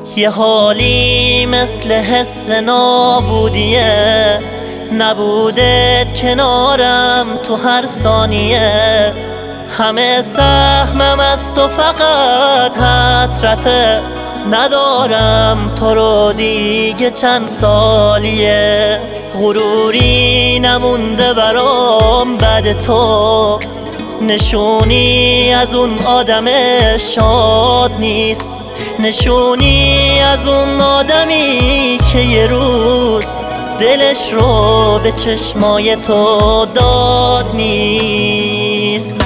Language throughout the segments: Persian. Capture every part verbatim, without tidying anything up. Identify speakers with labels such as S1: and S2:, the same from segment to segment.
S1: یه حالی مثل حس نابودیه، نبودت کنارم تو هر ثانیه. همه سهمم از تو فقط حسرته، ندارم تو رو دیگه چند سالیه. غروری نمونده برام بعد تو، نشونی از اون آدم شاد نیست، نشونی از اون آدمی که یه روز دلش رو به چشمای تو داد نیست.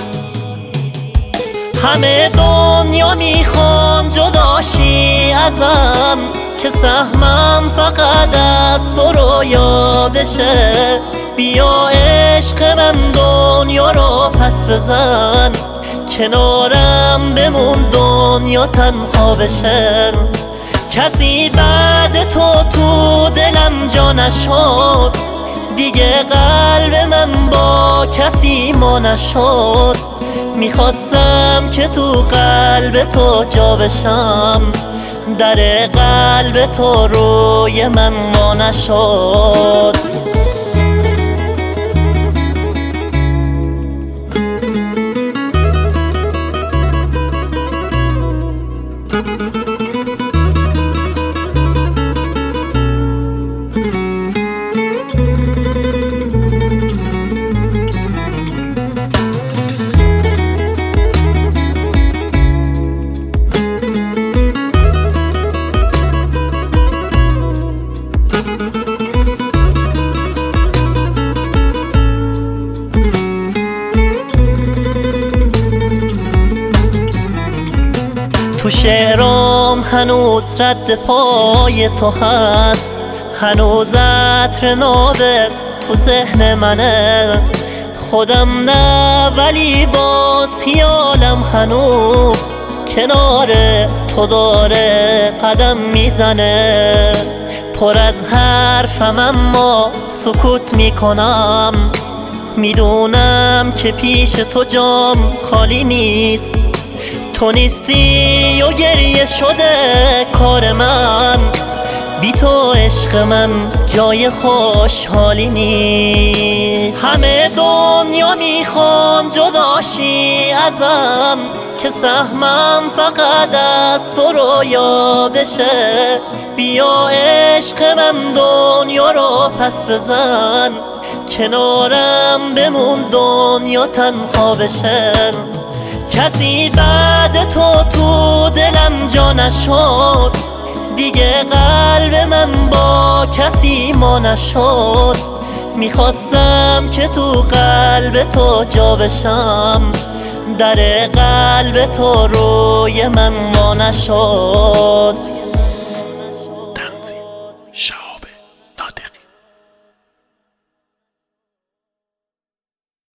S1: همه دنیا میخوان جداشی ازم، که سهمم فقط از تو رویا بشه. بیا عشق من دنیا رو پس بزن، کنارم بمون دنیا تنها بشه. کسی بعد تو تو دلم جا نشد، دیگه قلب من با کسی ما نشد. میخواستم که تو قلب تو جا بشم، در قلب تو روی من وا نشد. تو شعرام هنوز رد پای تو هست، هنوز عطر نابت تو ذهن منه. خودم نه ولی باز خیالم هنوز کنار تو داره قدم میزنه. پر از حرفم اما سکوت میکنم، میدونم که پیش تو جام خالی نیست. تو نیستی و گریه شده کار من، بی تو عشق من جای خوشحالی نیست. همه دنیا میخوان جداشی ازم، که سهمم فقط از تو رویا بشه. بیا عشق من دنیا رو پس بزن، کنارم بمون دنیا تنها بشه. کسی بعد تو تو دلم جا نشد، دیگه قلب من با کسی ما نشد. میخواستم که تو قلب تو جا بشم، در قلب تو روی من وا نشد.